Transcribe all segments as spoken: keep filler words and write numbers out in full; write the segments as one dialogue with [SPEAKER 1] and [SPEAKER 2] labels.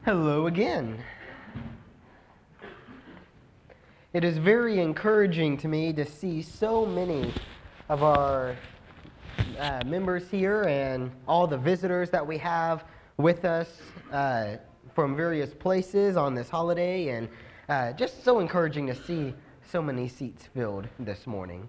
[SPEAKER 1] Hello again. It is very encouraging to me to see so many of our uh, members here and all the visitors that we have with us uh, from various places on this holiday, and uh, just so encouraging to see so many seats filled this morning.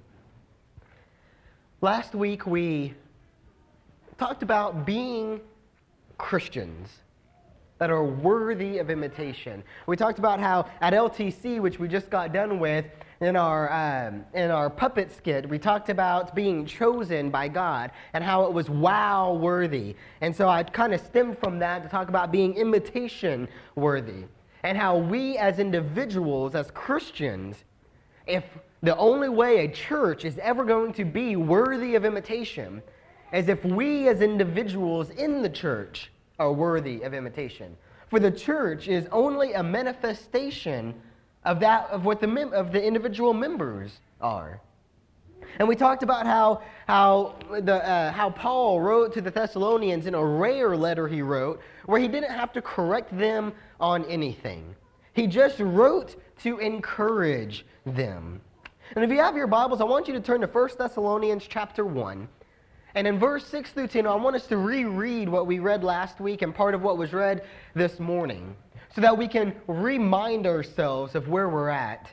[SPEAKER 1] Last week we talked about being Christians that are worthy of imitation. We talked about how at L T C, which we just got done with, in our um, in our puppet skit, we talked about being chosen by God and how it was wow worthy. And so I kind of stemmed from that to talk about being imitation worthy, and how we as individuals, as Christians, if the only way a church is ever going to be worthy of imitation is if we as individuals in the church are worthy of imitation. For the church is only a manifestation of that of what the mem- of the individual members are. And we talked about how how the uh, how Paul wrote to the Thessalonians in a rare letter he wrote, where he didn't have to correct them on anything. He just wrote to encourage them. And if you have your Bibles, I want you to turn to First Thessalonians chapter one. And in verse six through ten, I want us to reread what we read last week and part of what was read this morning, so that we can remind ourselves of where we're at.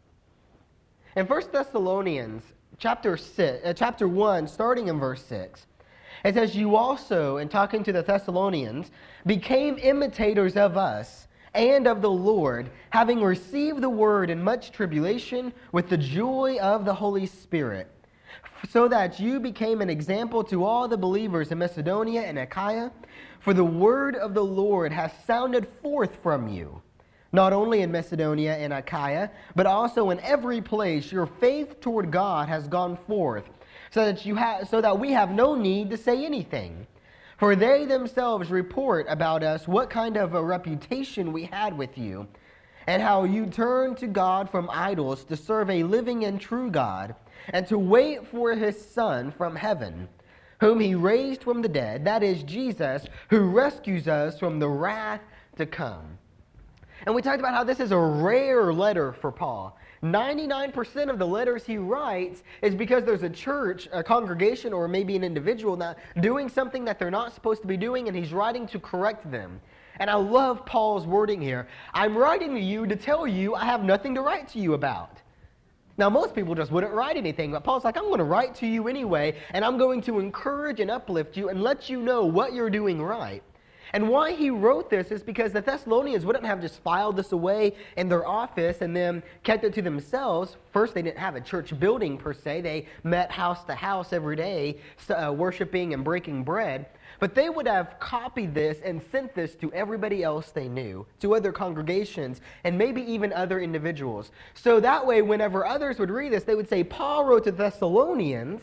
[SPEAKER 1] In First Thessalonians chapter six, uh, chapter one, starting in verse six, it says, "You also, in talking to the Thessalonians, became imitators of us and of the Lord, having received the word in much tribulation with the joy of the Holy Spirit, so that you became an example to all the believers in Macedonia and Achaia. For the word of the Lord has sounded forth from you, not only in Macedonia and Achaia, but also in every place your faith toward God has gone forth, so that you have, so that we have no need to say anything. For they themselves report about us what kind of a reputation we had with you, and how you turned to God from idols to serve a living and true God, and to wait for his Son from heaven, whom he raised from the dead, that is Jesus, who rescues us from the wrath to come." And we talked about how this is a rare letter for Paul. ninety-nine percent of the letters he writes is because there's a church, a congregation, or maybe an individual not doing something that they're not supposed to be doing, and he's writing to correct them. And I love Paul's wording here. I'm writing to you to tell you I have nothing to write to you about. Now, most people just wouldn't write anything, but Paul's like, I'm going to write to you anyway, and I'm going to encourage and uplift you and let you know what you're doing right. And why he wrote this is because the Thessalonians wouldn't have just filed this away in their office and then kept it to themselves. First, they didn't have a church building per se. They met house to house every day, uh, worshiping and breaking bread. But they would have copied this and sent this to everybody else they knew, to other congregations, and maybe even other individuals. So that way, whenever others would read this, they would say, Paul wrote to Thessalonians,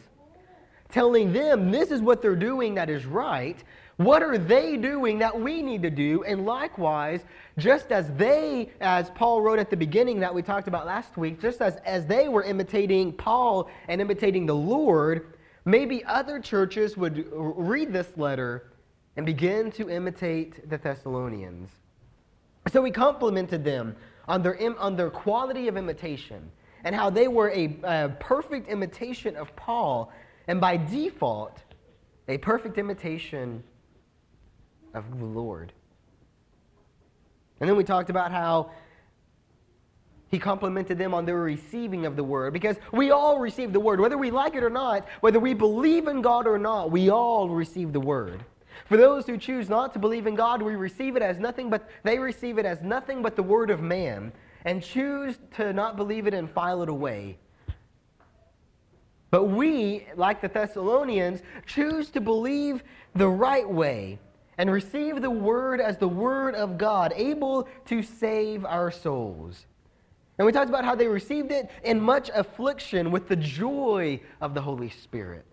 [SPEAKER 1] telling them this is what they're doing that is right. What are they doing that we need to do? And likewise, just as they, as Paul wrote at the beginning that we talked about last week, just as, as they were imitating Paul and imitating the Lord, maybe other churches would read this letter and begin to imitate the Thessalonians. So he complimented them on their, on their quality of imitation and how they were a, a perfect imitation of Paul, and by default, a perfect imitation of the Lord. And then we talked about how he complimented them on their receiving of the word, because we all receive the word. Whether we like it or not, whether we believe in God or not, we all receive the word. For those who choose not to believe in God, we receive it as nothing but, they receive it as nothing but the word of man, and choose to not believe it and file it away. But we, like the Thessalonians, choose to believe the right way and receive the word as the word of God, able to save our souls. And we talked about how they received it in much affliction with the joy of the Holy Spirit.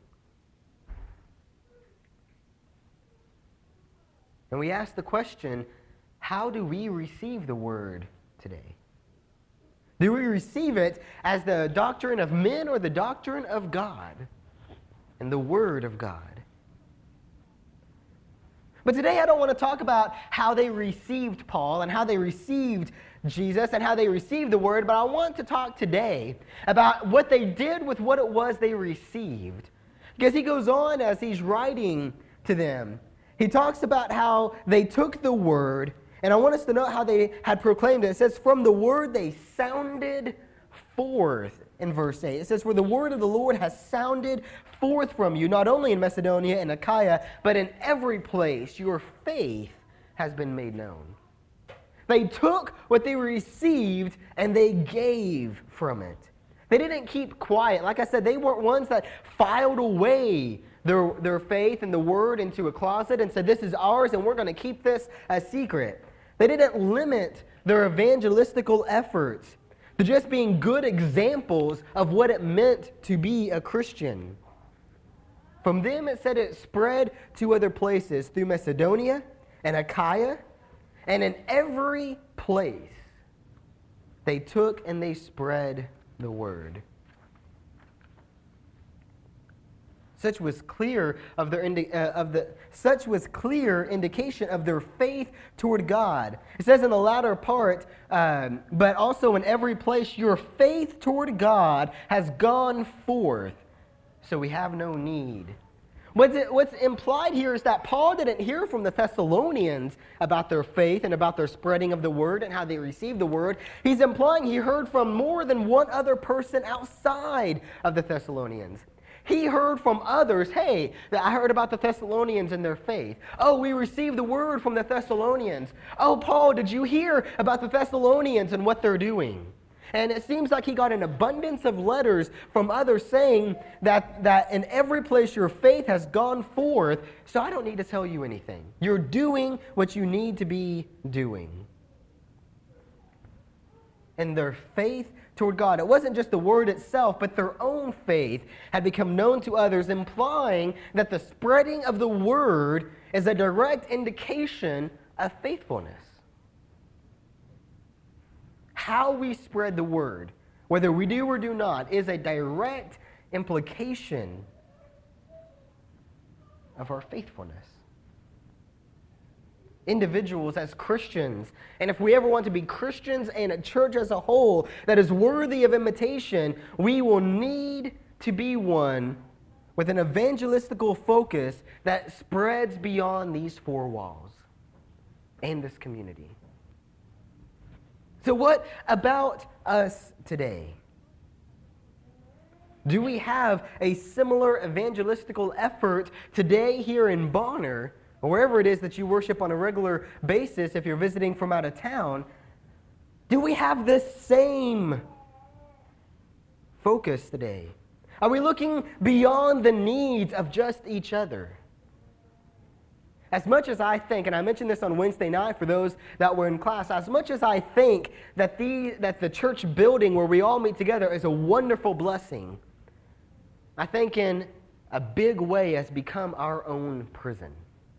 [SPEAKER 1] And we asked the question, how do we receive the word today? Do we receive it as the doctrine of men or the doctrine of God and the word of God? But today I don't want to talk about how they received Paul and how they received Jesus and how they received the word, but I want to talk today about what they did with what it was they received. Because he goes on as he's writing to them. He talks about how they took the word, and I want us to know how they had proclaimed it. It says, from the word they sounded forth in verse eight. It says, for the word of the Lord has sounded forth from you, not only in Macedonia and Achaia, but in every place your faith has been made known. They took what they received and they gave from it. They didn't keep quiet. Like I said, they weren't ones that filed away their, their faith and the word into a closet and said, this is ours and we're going to keep this a secret. They didn't limit their evangelistical efforts to just being good examples of what it meant to be a Christian. From them, it said it spread to other places through Macedonia and Achaia, and in every place they took and they spread the word. Such was clear of their indi- uh, of the such was clear indication of their faith toward God. It says in the latter part, um, but also in every place your faith toward God has gone forth, so we have no need. What's, it, what's implied here is that Paul didn't hear from the Thessalonians about their faith and about their spreading of the word and how they received the word. He's implying he heard from more than one other person outside of the Thessalonians. He heard from others, hey, I heard about the Thessalonians and their faith. Oh, we received the word from the Thessalonians. Oh, Paul, did you hear about the Thessalonians and what they're doing? And it seems like he got an abundance of letters from others saying that, that in every place your faith has gone forth, so I don't need to tell you anything. You're doing what you need to be doing. And their faith toward God, it wasn't just the word itself, but their own faith had become known to others, implying that the spreading of the word is a direct indication of faithfulness. How we spread the word, whether we do or do not, is a direct implication of our faithfulness. Individuals as Christians, and if we ever want to be Christians and a church as a whole that is worthy of imitation, we will need to be one with an evangelistical focus that spreads beyond these four walls and this community. So what about us today? Do we have a similar evangelistical effort today here in Bonner, or wherever it is that you worship on a regular basis if you're visiting from out of town? Do we have this same focus today? Are we looking beyond the needs of just each other? As much as I think, and I mentioned this on Wednesday night for those that were in class, as much as I think that the, that the church building where we all meet together is a wonderful blessing, I think in a big way has become our own prison.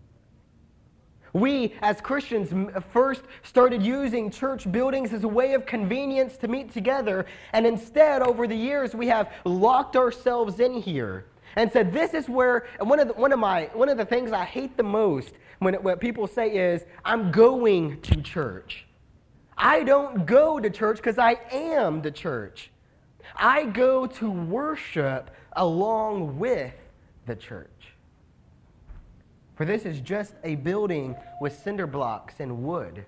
[SPEAKER 1] We, as Christians, first started using church buildings as a way of convenience to meet together, and instead, over the years, we have locked ourselves in here and said, this is where, and one of the, one of my, one of the things I hate the most when it, what people say is, I'm going to church. I don't go to church because I am the church. I go to worship along with the church. For this is just a building with cinder blocks and wood.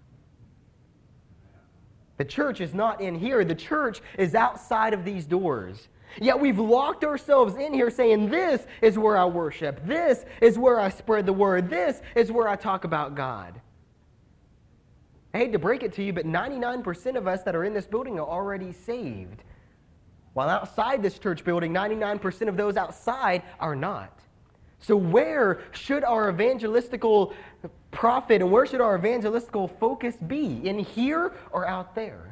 [SPEAKER 1] The church is not in here. The church is outside of these doors. Yet we've locked ourselves in here saying, this is where I worship. This is where I spread the word. This is where I talk about God. I hate to break it to you, but ninety-nine percent of us that are in this building are already saved. While outside this church building, ninety-nine percent of those outside are not. So where should our evangelistical profit and where should our evangelistical focus be? In here or out there?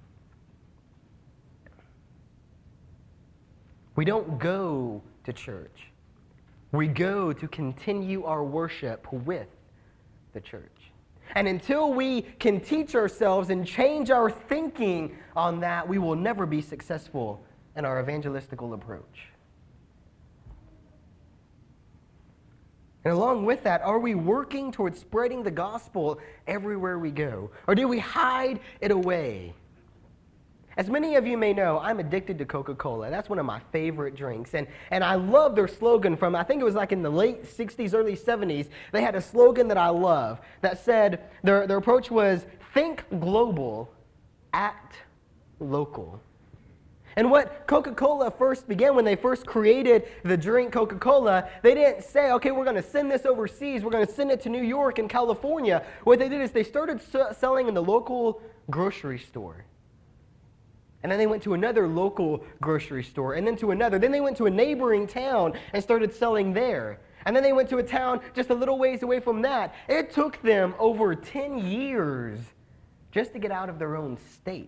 [SPEAKER 1] We don't go to church. We go to continue our worship with the church. And until we can teach ourselves and change our thinking on that, we will never be successful in our evangelistical approach. And along with that, are we working towards spreading the gospel everywhere we go? Or do we hide it away? As many of you may know, I'm addicted to Coca-Cola. That's one of my favorite drinks. And, and I love their slogan from, I think it was like in the late sixties, early seventies. They had a slogan that I love that said, their, their approach was, think global, act local. And what Coca-Cola first began, when they first created the drink Coca-Cola, they didn't say, okay, we're going to send this overseas. We're going to send it to New York and California. What they did is they started selling in the local grocery store. And then they went to another local grocery store, and then to another. Then they went to a neighboring town and started selling there. And then they went to a town just a little ways away from that. It took them over ten years just to get out of their own state.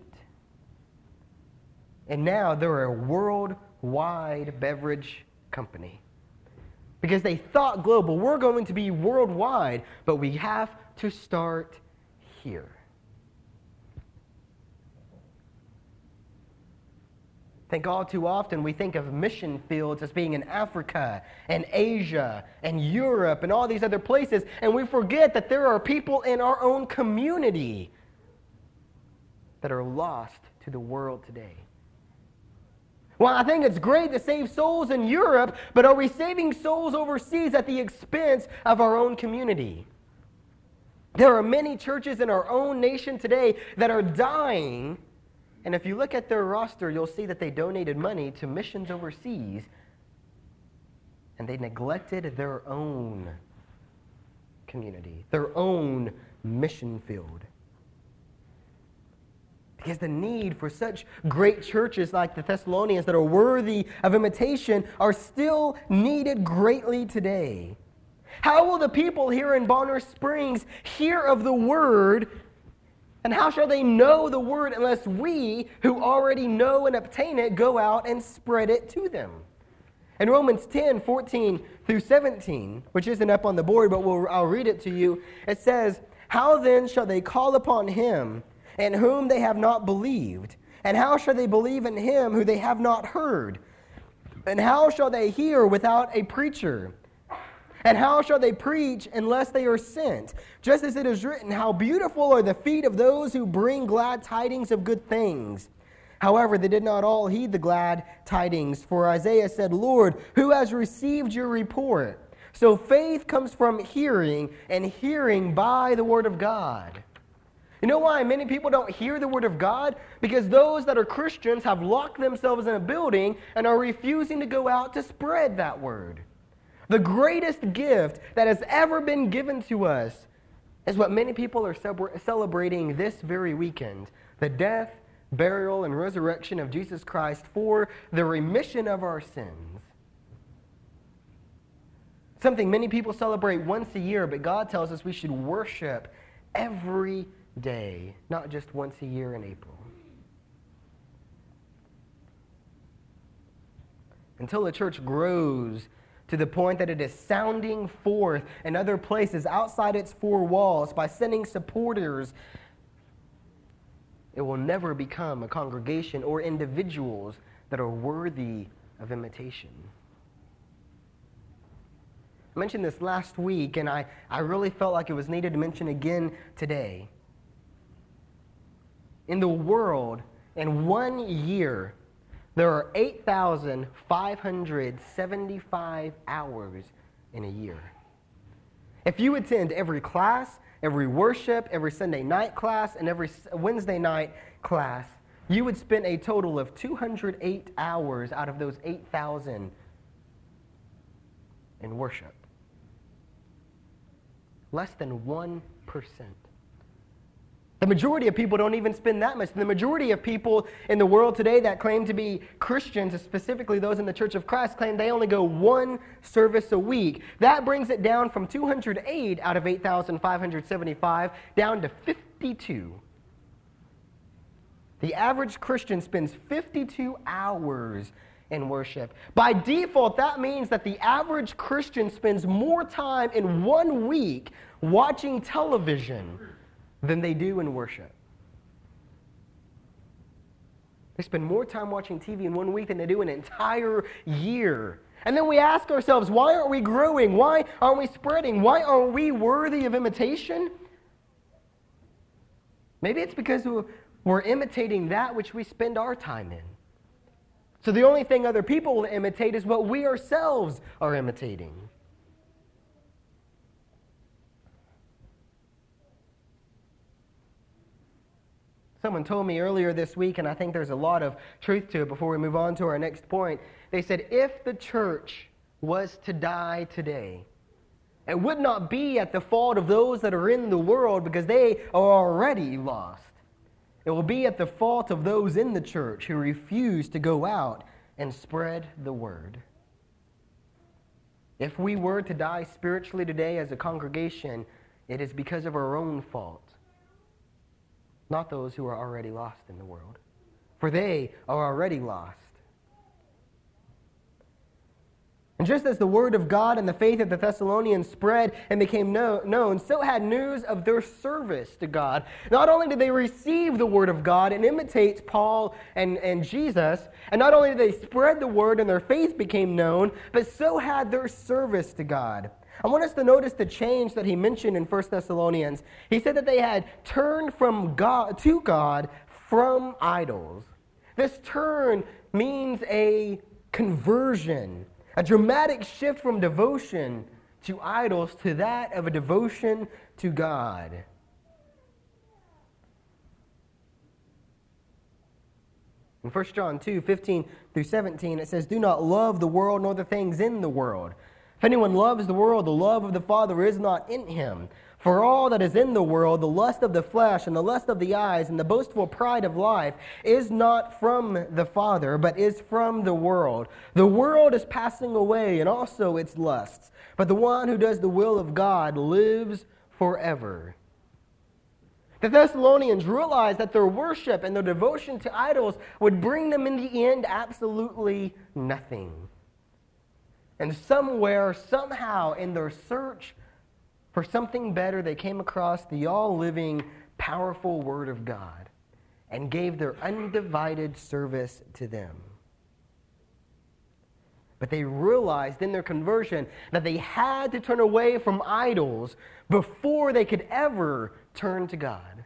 [SPEAKER 1] And now they're a worldwide beverage company. Because they thought global, we're going to be worldwide, but we have to start here. I think all too often we think of mission fields as being in Africa and Asia and Europe and all these other places, and we forget that there are people in our own community that are lost to the world today. Well, I think it's great to save souls in Europe, but are we saving souls overseas at the expense of our own community? There are many churches in our own nation today that are dying, and if you look at their roster, you'll see that they donated money to missions overseas, and they neglected their own community, their own mission field. Because the need for such great churches like the Thessalonians that are worthy of imitation are still needed greatly today. How will the people here in Bonner Springs hear of the Word, and how shall they know the Word unless we, who already know and obtain it, go out and spread it to them? In Romans ten, fourteen through seventeen, which isn't up on the board, but we'll, I'll read it to you, it says, "How then shall they call upon Him in whom they have not believed? And how shall they believe in Him who they have not heard? And how shall they hear without a preacher? And how shall they preach unless they are sent? Just as it is written, how beautiful are the feet of those who bring glad tidings of good things. However, they did not all heed the glad tidings, for Isaiah said, Lord, who has received your report? So faith comes from hearing, and hearing by the word of God." You know why many people don't hear the word of God? Because those that are Christians have locked themselves in a building and are refusing to go out to spread that word. The greatest gift that has ever been given to us is what many people are celebrating this very weekend: the death, burial, and resurrection of Jesus Christ for the remission of our sins. Something many people celebrate once a year, but God tells us we should worship every day, not just once a year in April. Until the church grows to the point that it is sounding forth in other places outside its four walls by sending supporters, it will never become a congregation or individuals that are worthy of imitation. I mentioned this last week, and I, I really felt like it was needed to mention again today. In the world, in one year, there are eight thousand five hundred seventy-five hours in a year. If you attend every class, every worship, every Sunday night class, and every Wednesday night class, you would spend a total of two hundred eight hours out of those eight thousand in worship. Less than one percent. The majority of people don't even spend that much. The majority of people in the world today that claim to be Christians, specifically those in the Church of Christ, claim they only go one service a week. That brings it down from two hundred eight out of eight thousand five hundred seventy-five down to fifty-two. The average Christian spends fifty-two hours in worship. By default, that means that the average Christian spends more time in one week watching television than they do in worship. They spend more time watching T V in one week than they do an entire year. And then we ask ourselves, why aren't we growing? Why aren't we spreading? Why aren't we worthy of imitation? Maybe it's because we're imitating that which we spend our time in. So the only thing other people will imitate is what we ourselves are imitating. Someone told me earlier this week, and I think there's a lot of truth to it before we move on to our next point. They said, if the church was to die today, it would not be at the fault of those that are in the world because they are already lost. It will be at the fault of those in the church who refuse to go out and spread the word. If we were to die spiritually today as a congregation, it is because of our own fault, not those who are already lost in the world. For they are already lost. And just as the word of God and the faith of the Thessalonians spread and became know, known, so had news of their service to God. Not only did they receive the word of God and imitate Paul and, and Jesus, and not only did they spread the word and their faith became known, but so had their service to God. I want us to notice the change that he mentioned in First Thessalonians. He said that they had turned from God to God from idols. This turn means a conversion, a dramatic shift from devotion to idols to that of a devotion to God. In First John two, fifteen through seventeen, it says, "Do not love the world nor the things in the world. If anyone loves the world, the love of the Father is not in him. For all that is in the world, the lust of the flesh and the lust of the eyes and the boastful pride of life, is not from the Father, but is from the world. The world is passing away, and also its lusts. But the one who does the will of God lives forever." The Thessalonians realized that their worship and their devotion to idols would bring them in the end absolutely nothing. And somewhere, somehow, in their search for something better, they came across the all-living, powerful Word of God and gave their undivided service to them. But they realized in their conversion that they had to turn away from idols before they could ever turn to God.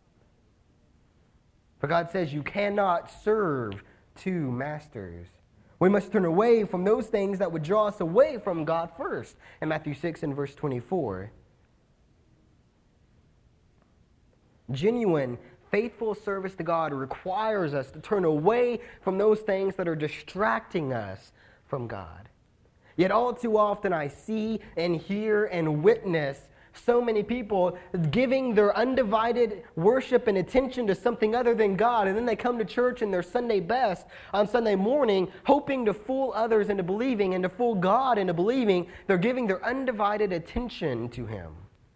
[SPEAKER 1] For God says you cannot serve two masters. We must turn away from those things that would draw us away from God first, in Matthew six and verse twenty-four. Genuine, faithful service to God requires us to turn away from those things that are distracting us from God. Yet all too often I see and hear and witness so many people giving their undivided worship and attention to something other than God, and then they come to church in their Sunday best on Sunday morning, hoping to fool others into believing and to fool God into believing they're giving their undivided attention to Him.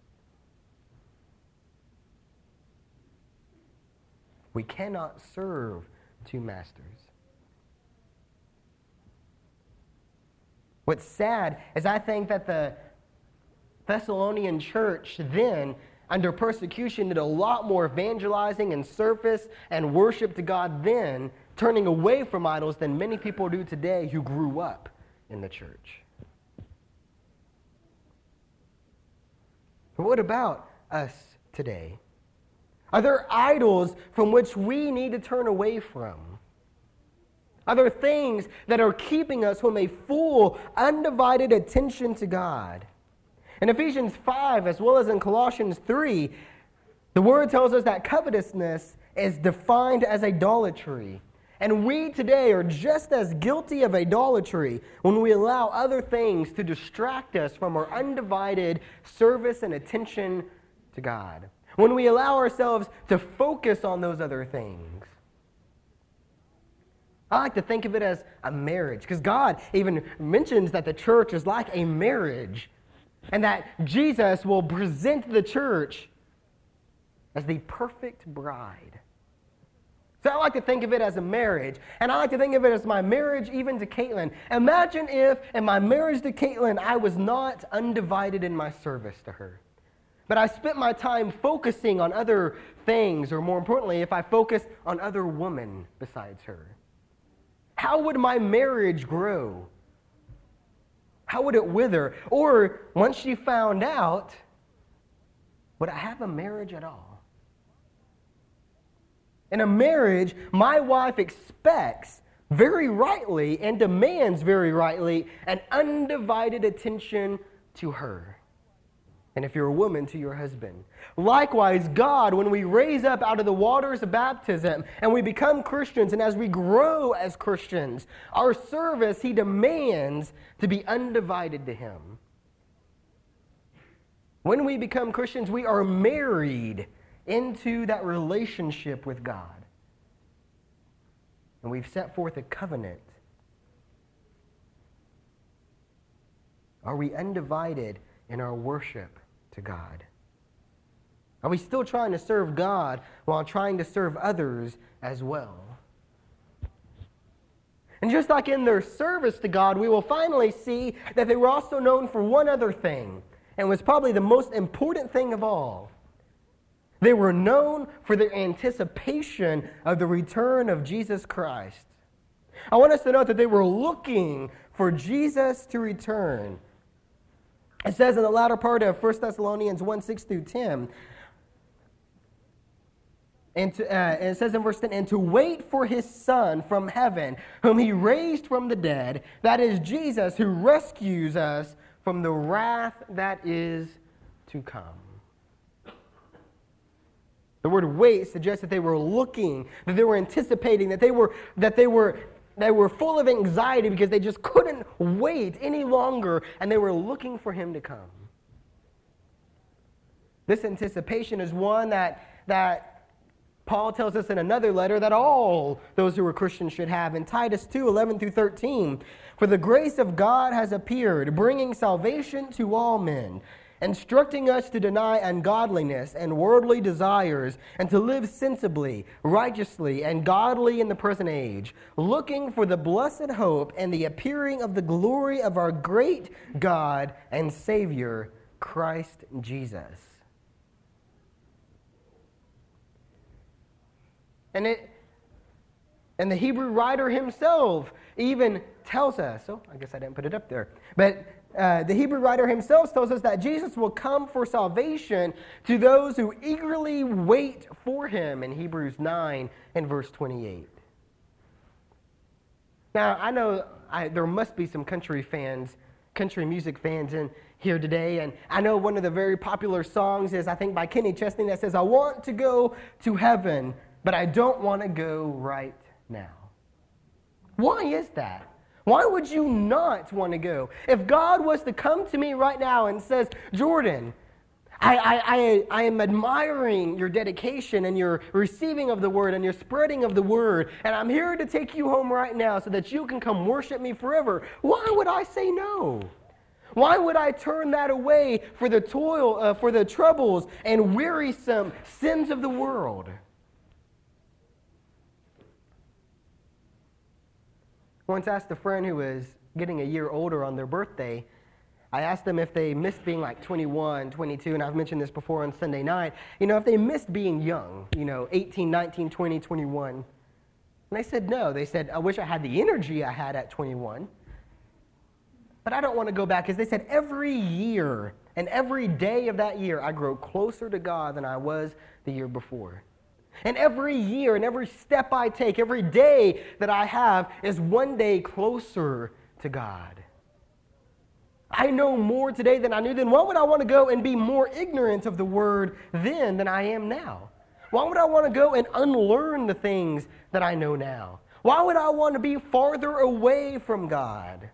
[SPEAKER 1] We cannot serve two masters. What's sad is I think that the Thessalonian church then, under persecution, did a lot more evangelizing and service and worship to God then, turning away from idols, than many people do today who grew up in the church. But what about us today? Are there idols from which we need to turn away from? Are there things that are keeping us from a full, undivided attention to God? In Ephesians five, as well as in Colossians three, the Word tells us that covetousness is defined as idolatry. And we today are just as guilty of idolatry when we allow other things to distract us from our undivided service and attention to God. When we allow ourselves to focus on those other things. I like to think of it as a marriage, because God even mentions that the church is like a marriage, and that Jesus will present the church as the perfect bride. So I like to think of it as a marriage, and I like to think of it as my marriage even to Caitlin. Imagine if in my marriage to Caitlin I was not undivided in my service to her, but I spent my time focusing on other things, or more importantly, if I focused on other women besides her. How would my marriage grow? How would it wither? Or once she found out, would I have a marriage at all? In a marriage, my wife expects very rightly and demands very rightly an undivided attention to her. And if you're a woman, to your husband. Likewise, God, when we raise up out of the waters of baptism and we become Christians, and as we grow as Christians, our service, He demands to be undivided to Him. When we become Christians, we are married into that relationship with God. And we've set forth a covenant. Are we undivided in our worship to God? Are we still trying to serve God while trying to serve others as well? And just like in their service to God, we will finally see that they were also known for one other thing, and was probably the most important thing of all. They were known for their anticipation of the return of Jesus Christ. I want us to note that they were looking for Jesus to return. It says in the latter part of First Thessalonians one, six through ten, and, to, uh, and it says in verse ten, and to wait for His Son from heaven, whom He raised from the dead, that is Jesus, who rescues us from the wrath that is to come. The word wait suggests that they were looking, that they were anticipating, that they were that they were they were full of anxiety because they just couldn't wait any longer, and they were looking for Him to come. This anticipation is one that that Paul tells us in another letter that all those who are Christians should have. In Titus two, eleven through thirteen, for the grace of God has appeared, bringing salvation to all men, instructing us to deny ungodliness and worldly desires, and to live sensibly, righteously, and godly in the present age, looking for the blessed hope and the appearing of the glory of our great God and Savior, Christ Jesus. And it, and the Hebrew writer himself even tells us, oh, I guess I didn't put it up there, but uh, the Hebrew writer himself tells us that Jesus will come for salvation to those who eagerly wait for Him in Hebrews nine and verse twenty-eight. Now, I know I, there must be some country fans, country music fans in here today, and I know one of the very popular songs is, I think, by Kenny Chesney, that says, I want to go to heaven, but I don't want to go right now. Why is that? Why would you not want to go? If God was to come to me right now and says, Jordan, I, I, I, I am admiring your dedication and your receiving of the word and your spreading of the word, and I'm here to take you home right now so that you can come worship me forever, why would I say no? Why would I turn that away for the toil, uh, for the troubles and wearisome sins of the world? Once asked a friend who was getting a year older on their birthday, I asked them if they missed being like twenty-one, twenty-two, and I've mentioned this before on Sunday night, you know, if they missed being young, you know, eighteen, nineteen, twenty, twenty-one. And they said no. They said, I wish I had the energy I had at twenty-one. But I don't want to go back, because they said every year and every day of that year, I grow closer to God than I was the year before. And every year and every step I take, every day that I have is one day closer to God. I know more today than I knew then. Why would I want to go and be more ignorant of the word then than I am now? Why would I want to go and unlearn the things that I know now? Why would I want to be farther away from God?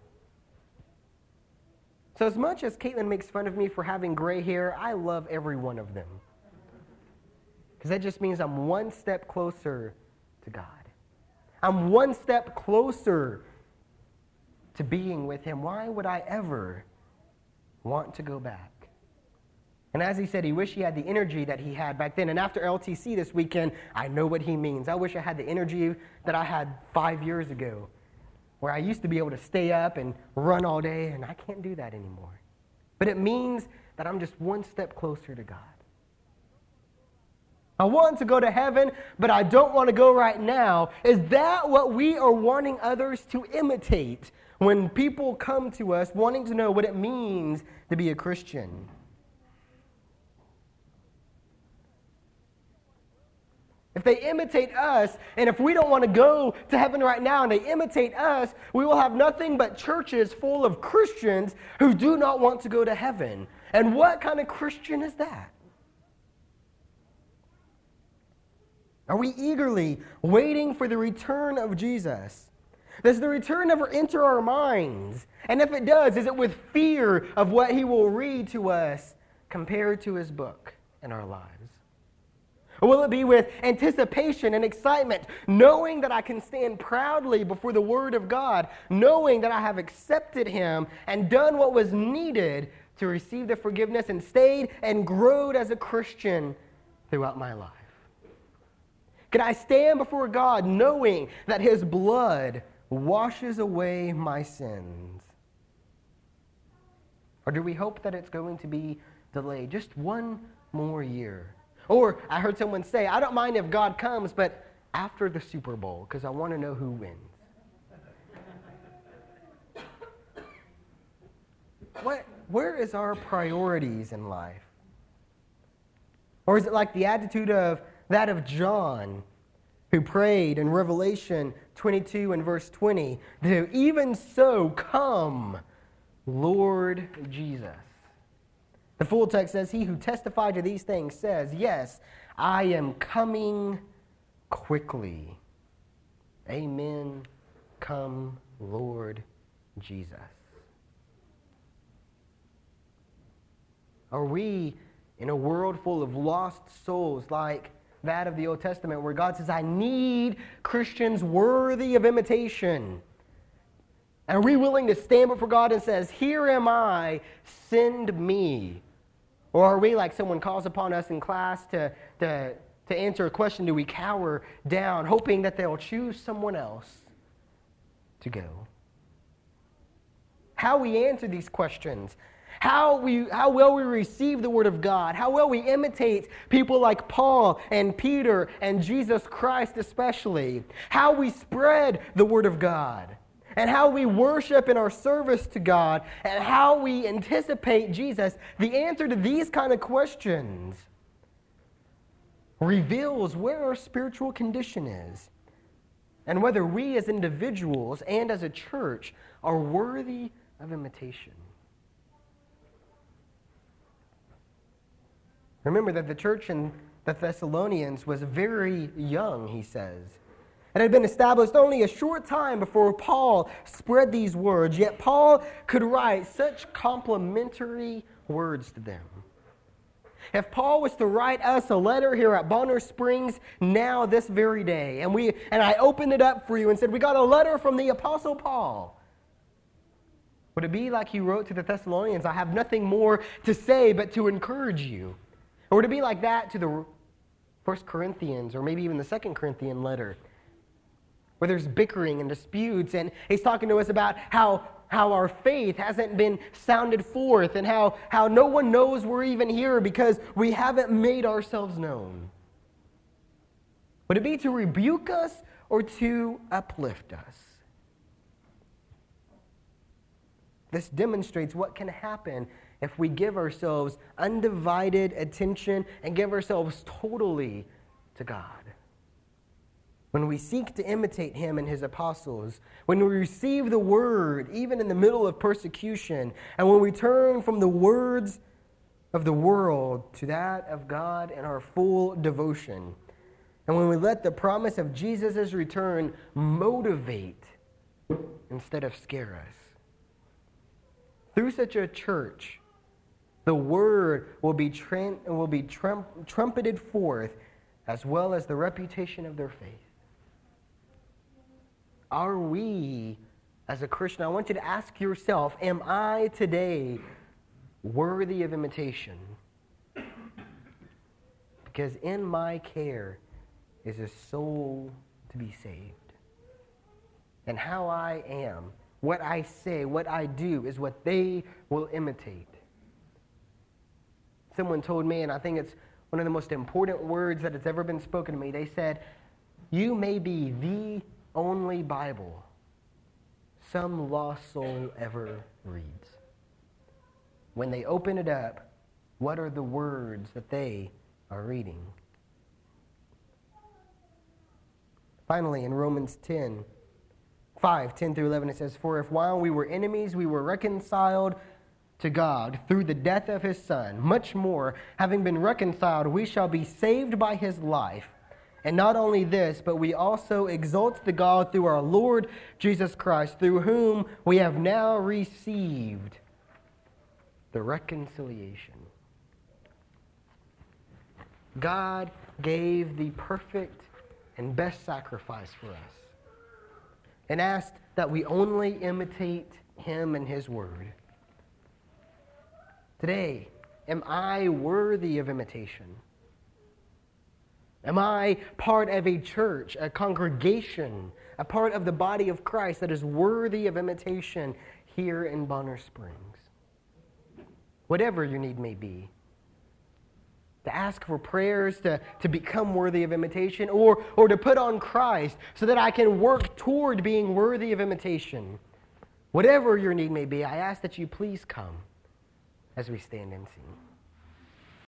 [SPEAKER 1] So as much as Caitlin makes fun of me for having gray hair, I love every one of them. Because that just means I'm one step closer to God. I'm one step closer to being with Him. Why would I ever want to go back? And as he said, he wished he had the energy that he had back then. And after L T C this weekend, I know what he means. I wish I had the energy that I had five years ago, where I used to be able to stay up and run all day, and I can't do that anymore. But it means that I'm just one step closer to God. I want to go to heaven, but I don't want to go right now. Is that what we are wanting others to imitate when people come to us wanting to know what it means to be a Christian. If they imitate us, and if we don't want to go to heaven right now and they imitate us, we will have nothing but churches full of Christians who do not want to go to heaven. And what kind of Christian is that? Are we eagerly waiting for the return of Jesus? Does the return ever enter our minds? And if it does, is it with fear of what he will read to us compared to his book in our lives? Or will it be with anticipation and excitement, knowing that I can stand proudly before the Word of God, knowing that I have accepted him and done what was needed to receive the forgiveness and stayed and growed as a Christian throughout my life? Can I stand before God knowing that his blood washes away my sins? Or do we hope that it's going to be delayed just one more year? Or I heard someone say, I don't mind if God comes, but after the Super Bowl, because I want to know who wins. What, where is our priorities in life? Or is it like the attitude of that of John, who prayed in Revelation twenty-two and verse twenty, to even so come, Lord Jesus. The full text says, he who testified to these things says, yes, I am coming quickly. Amen. Come, Lord Jesus. Are we in a world full of lost souls like that of the Old Testament, where God says, I need Christians worthy of imitation? Are we willing to stand before God and says, here am I, send me? Or are we like someone calls upon us in class to, to, to answer a question, do we cower down, hoping that they'll choose someone else to go? How we answer these questions, how we how well we receive the Word of God, how well we imitate people like Paul and Peter and Jesus Christ especially, how we spread the Word of God, and how we worship in our service to God, and how we anticipate Jesus, the answer to these kind of questions reveals where our spiritual condition is and whether we as individuals and as a church are worthy of imitation. Remember that the church in the Thessalonians was very young, he says. It had been established only a short time before Paul spread these words, yet Paul could write such complimentary words to them. If Paul was to write us a letter here at Bonner Springs now this very day, and we and I opened it up for you and said, we got a letter from the Apostle Paul, would it be like he wrote to the Thessalonians, I have nothing more to say but to encourage you? Or would it be like that to the First Corinthians, or maybe even the Second Corinthian letter, where there's bickering and disputes, and he's talking to us about how, how our faith hasn't been sounded forth, and how, how no one knows we're even here because we haven't made ourselves known? Would it be to rebuke us or to uplift us? This demonstrates what can happen if we give ourselves undivided attention and give ourselves totally to God. When we seek to imitate him and his apostles, when we receive the word even in the middle of persecution, and when we turn from the words of the world to that of God in our full devotion, and when we let the promise of Jesus' return motivate instead of scare us. Through such a church, the word will be, tram- will be trum- trumpeted forth, as well as the reputation of their faith. Are we, as a Christian, I want you to ask yourself, am I today worthy of imitation? Because in my care is a soul to be saved. And how I am, what I say, what I do, is what they will imitate. Someone told me, and I think it's one of the most important words that has ever been spoken to me. They said, you may be the only Bible some lost soul ever reads. When they open it up, what are the words that they are reading? Finally, in Romans ten, five, ten through eleven, it says, "For if while we were enemies, we were reconciled to God through the death of his Son, much more, having been reconciled, we shall be saved by his life. And not only this, but we also exalt to God through our Lord Jesus Christ, through whom we have now received the reconciliation." God gave the perfect and best sacrifice for us and asked that we only imitate him and his word. Today, am I worthy of imitation? Am I part of a church, a congregation, a part of the body of Christ that is worthy of imitation here in Bonner Springs? Whatever your need may be, to ask for prayers to, to become worthy of imitation, or, or to put on Christ so that I can work toward being worthy of imitation. Whatever your need may be, I ask that you please come as we stand and sing.